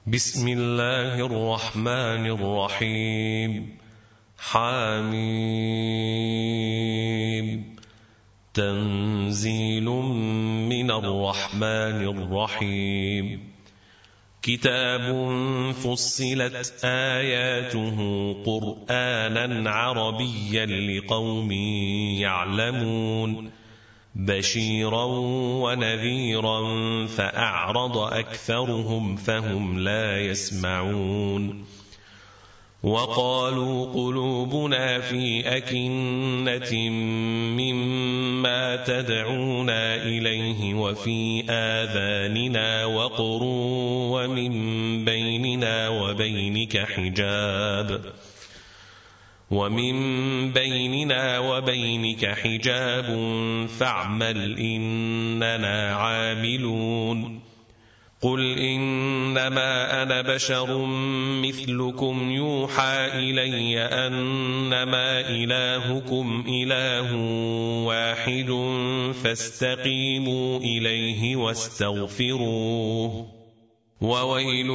بسم الله الرحمن الرحيم. حميم. تنزيل من الرحمن الرحيم. كتاب فصلت آياته قرآنا عربيا لقوم يعلمون بشيرا ونذيرا فأعرض أكثرهم فهم لا يسمعون. وقالوا قلوبنا في أكنة مما تدعونا إليه وفي آذاننا وقر ومن بيننا وبينك حجاب فاعمل إننا عاملون. قل إنما أنا بشر مثلكم يوحى إلي أنما إلهكم إله واحد فاستقيموا إليه واستغفروه. وويل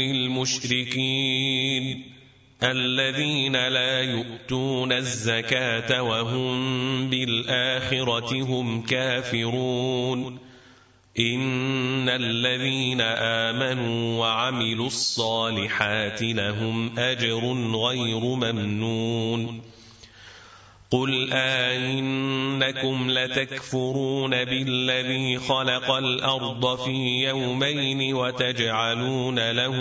للمشركين الذين لا يؤتون الزكاة وهم بالآخرة هم كافرون. إن الذين آمنوا وعملوا الصالحات لهم أجر غير ممنون. قل أئنكم لتكفرون بالذي خلق الأرض في يومين وتجعلون له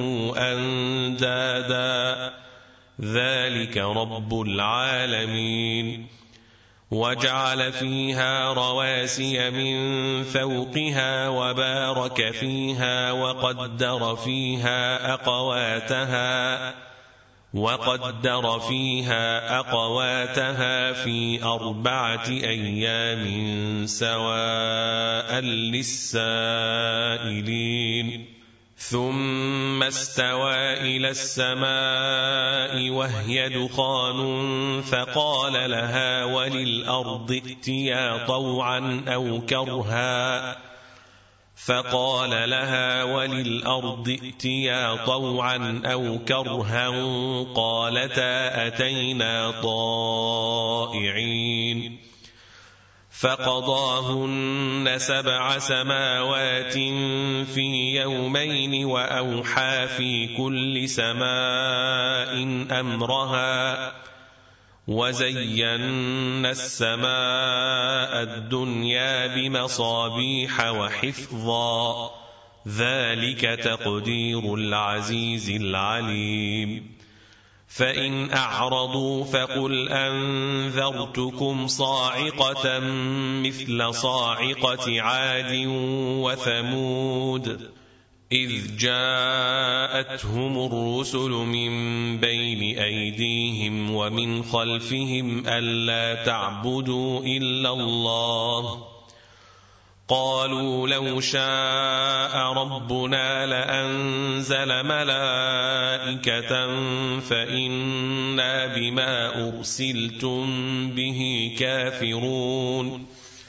أندادا ذلك رب العالمين. وجعل فيها رواسي من فوقها وبارك فيها وقدر فيها أقواتها في 4 أيام سواء للسائلين. ثم استوى إلى السماء وهي دخان فقال لها وللأرض ائتيا طوعا أو كرها قالتا أتينا طائعين. فقضاهن 7 سماوات في يومين وأوحى في كل سماء أمرها وزينا السماء الدنيا بمصابيح وحفظا ذلك تقدير العزيز العليم. فإن أعرضوا فقل أنذرتكم صاعقة مثل صاعقة عاد وثمود إذ جاءتهم الرسل من بين أيديهم ومن خلفهم ألا تعبدوا إلا الله قالوا لو شاء ربنا لأنزل ملائكة فإنا بما أرسلتم به كافرون.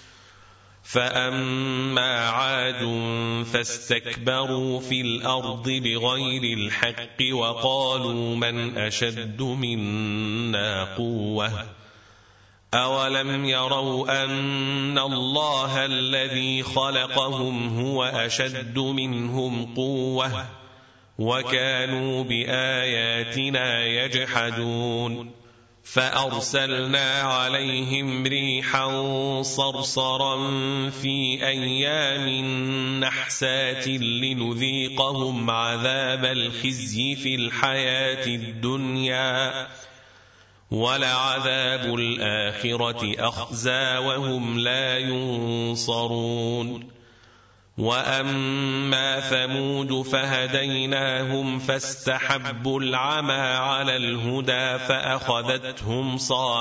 فأما عاد فاستكبروا في الأرض بغير الحق وقالوا من أشد منا قوة أولم يروا أن الله الذي خلقهم هو أشد منهم قوة وكانوا بآياتنا يجحدون. فأرسلنا عليهم ريحا صرصرا في أيام نحسات لنذيقهم عذاب الخزي في الحياة الدنيا ولعذاب الآخرة أخزى وهم لا ينصرون. وأما ثمود فهديناهم فاستحبوا العمى على الهدى فأخذتهم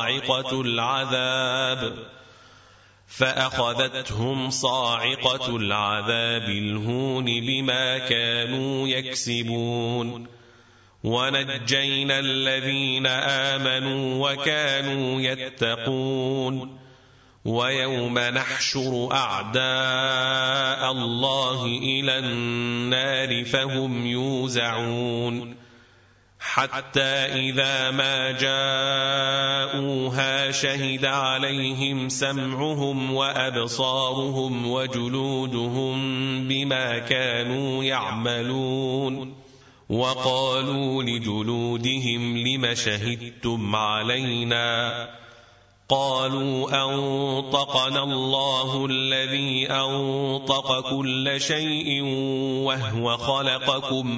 صاعقة العذاب الهون بما كانوا يكسبون. ونجينا الذين آمنوا وكانوا يتقون ويوم نحشر أعداء الله إلى النار فهم يوزعون حتى إذا ما جاءوها شهد عليهم سمعهم وأبصارهم وجلودهم بما كانوا يعملون وقالوا لجلودهم لم شهدتم علينا قالوا أنطقنا الله الذي أنطق كل شيء وهو خلقكم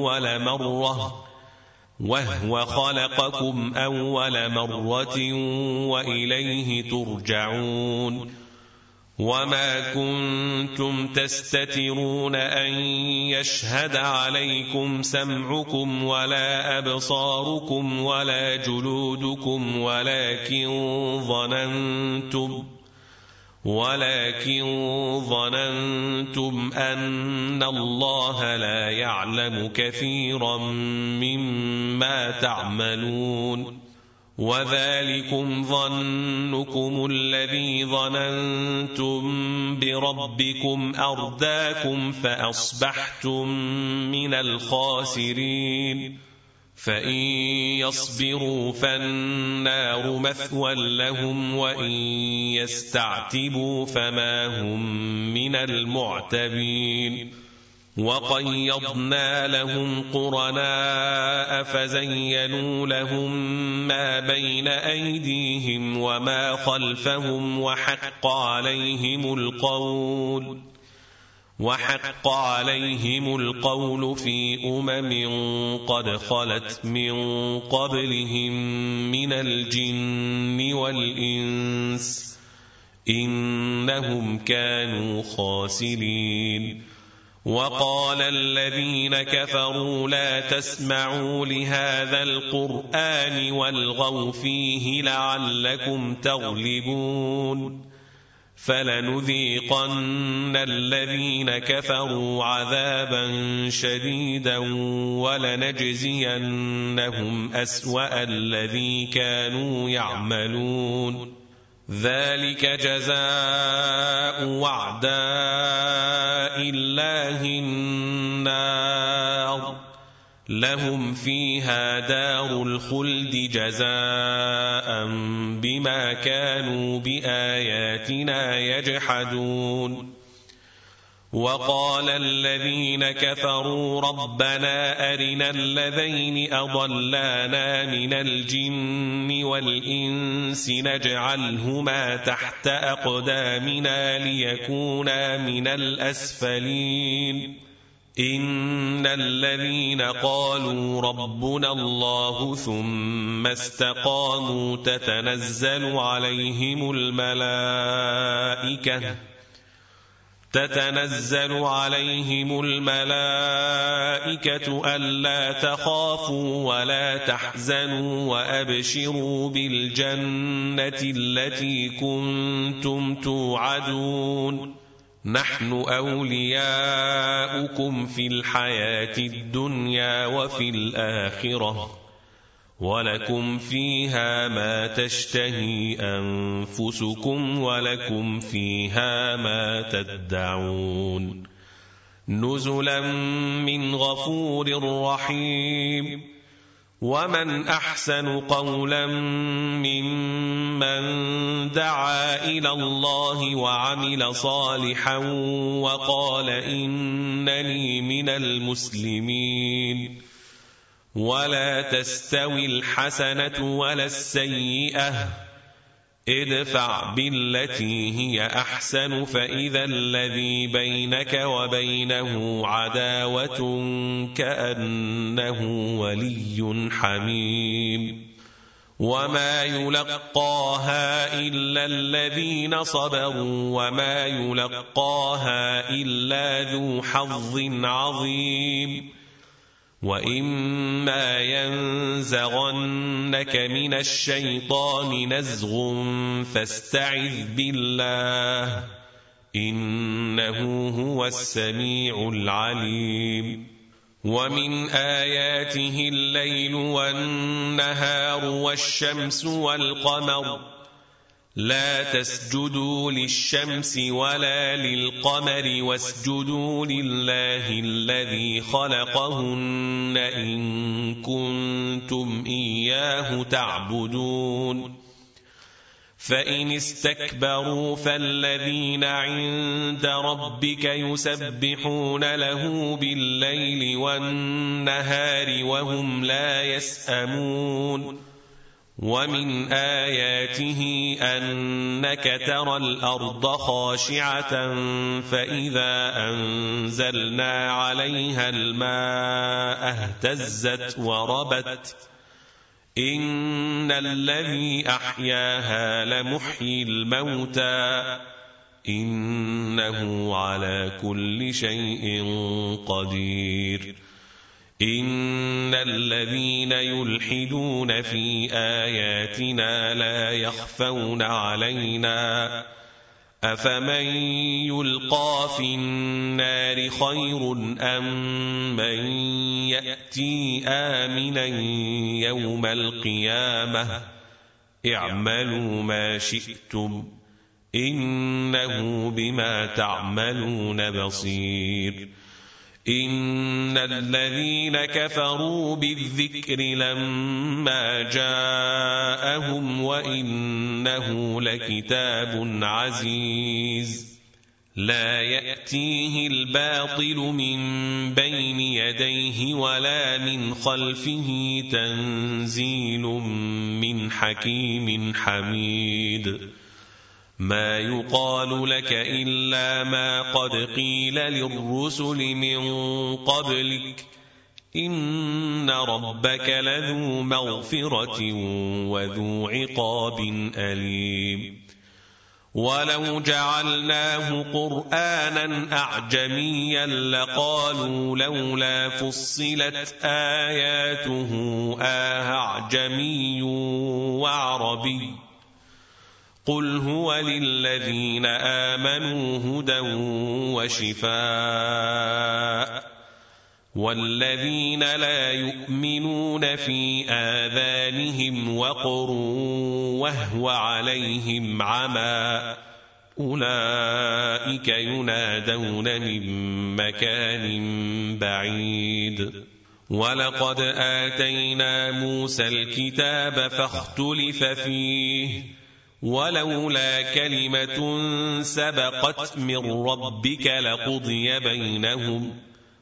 أول مرة وإليه ترجعون وما كنتم تستترون أن يشهد عليكم سمعكم ولا أبصاركم ولا جلودكم ولكن ظننتم أن الله لا يعلم كثيرا مما تعملون وذلكم ظنكم الذي ظننتم بربكم أرداكم فأصبحتم من الخاسرين فإن يصبروا فالنار مثوى لهم وإن يستعتبوا فما هم من المعتبين وقيضنا لهم قرناء فزينوا لهم ما بين أيديهم وما خلفهم وحق عليهم القول في قد خلت من قبلهم من الجن والإنس إنهم كانوا خاسرين وقال الذين كفروا لا تسمعوا لهذا القرآن والغوا فيه لعلكم تغلبون فلنذيقن الذين كفروا عذابا شديدا ولنجزينهم أسوأ الذي كانوا يعملون ذلك جزاء وعداء الله النار لهم فيها دار الخلد جزاء بما كانوا بآياتنا يجحدون وقال الذين كفروا ربنا أرنا الذين أضلانا من الجن والإنس نجعلهما تحت أقدامنا ليكونا من الأسفلين إن الذين قالوا ربنا الله ثم استقاموا تتنزل عليهم الملائكة ألا تخافوا ولا تحزنوا وأبشروا بالجنة التي كنتم توعدون نحن أولياؤكم في الحياة الدنيا وفي الآخرة ولكم فيها ما تشتهي أنفسكم ولكم فيها ما تدعون نزلا من غفور رحيم ومن أحسن قولا ممن دعا إلى الله وعمل صالحا وقال إنني من المسلمين ولا تستوي الحسنة ولا السيئة ادفع بالتي هي أحسن فإذا الذي بينك وبينه عداوة كأنه ولي حميم وما يلقاها إلا الذين صبروا وما يلقاها إلا ذو حظ عظيم وإما ينزغنك من الشيطان نزغ فاستعذ بالله إنه هو السميع العليم ومن آياته الليل والنهار والشمس والقمر لا تسجدوا للشمس ولا للقمر واسجدوا لله الذي خلقهن إن كنتم إياه تعبدون فإن استكبروا فالذين عند ربك يسبحون له بالليل والنهار وهم لا يسأمون ومن آياته أنك ترى الأرض خاشعة فإذا أنزلنا عليها الماء اهتزت وربت إن الذي أحياها لمحيي الموتى إنه على كل شيء قدير إن الذين يلحدون في آياتنا لا يخفون علينا أفمن يلقى في النار خير أم من يأتي آمنا يوم القيامة اعملوا ما شئتم إنه بما تعملون بصير إن الذين كفروا بالذكر لما جاءهم وإنه لكتاب عزيز لا يأتيه الباطل من بين يديه ولا من خلفه تنزيل من حكيم حميد ما يقال لك إلا ما قد قيل للرسل من قبلك إن ربك لذو مغفرة وذو عقاب أليم ولو جعلناه قرآنا أعجميا لقالوا لولا فصلت آياته أعجمي وعربي قل هو للذين آمنوا هدى وشفاء والذين لا يؤمنون في آذانهم وقر وهو عليهم عمى أولئك ينادون من مكان بعيد ولقد آتينا موسى الكتاب فاختلف فيه ولولا كلمة سبقت من ربك لقضي بينهم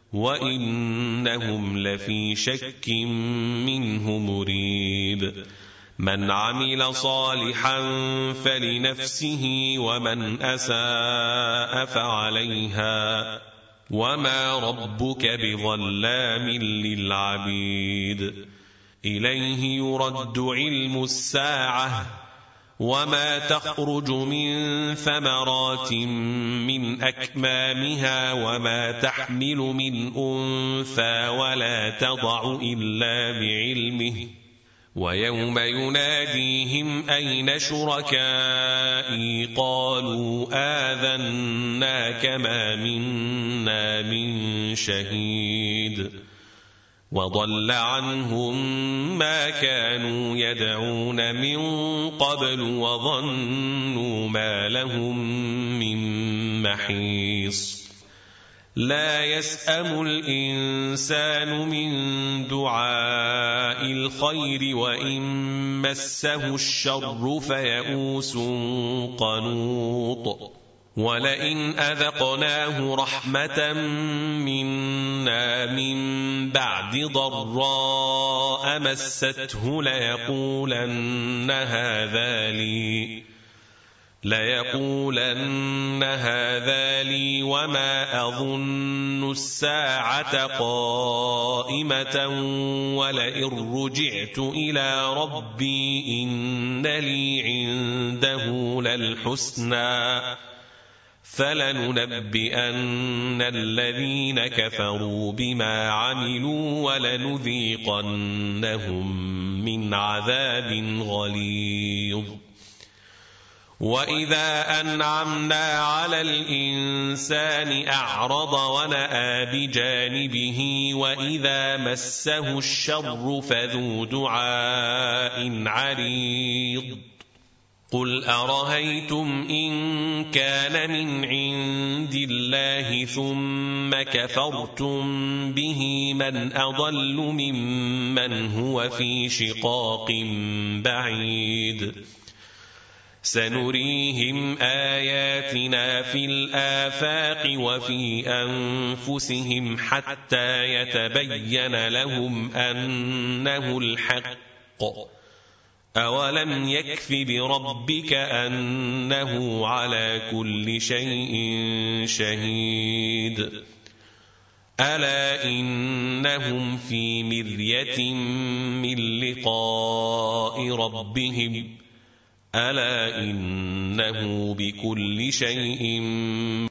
وإنهم لفي شك منه مريب من عمل صالحا فلنفسه ومن أساء فعليها وما ربك بظلام للعبيد إليه يرد علم الساعة وما تخرج من ثمرات من أكمامها وما تحمل من أنثى ولا تضع إلا بعلمه ويوم يناديهم أين شركائي قالوا آذناك ما منا من شهيد وضل عنهم ما كانوا يدعون من قبل وظنوا ما لهم من محيص لا يسأم الإنسان من دعاء الخير وإن مسه الشر فيئوس قنوط ولئن أذقناه رحمة منا من بعد ضراء مسته ليقولن هذا لي وما أظن الساعة قائمة ولئن رجعت إلى ربي إن لي عنده للحسنى فلننبئن الذين كفروا بما عملوا ولنذيقنهم من عذاب غليظ وإذا أنعمنا على الإنسان أعرض ونأى بجانبه وإذا مسه الشر فذو دعاء عريض قل أرأيتم إن كان من عند الله ثم كفرتم به من أضل ممن هو في شقاق بعيد سنريهم آياتنا في الآفاق وفي أنفسهم حتى يتبين لهم أنه الحق أولم يكف بربك أنه على كل شيء شهيد ألا إنهم في مرية من لقاء ربهم ألا إنه بكل شيء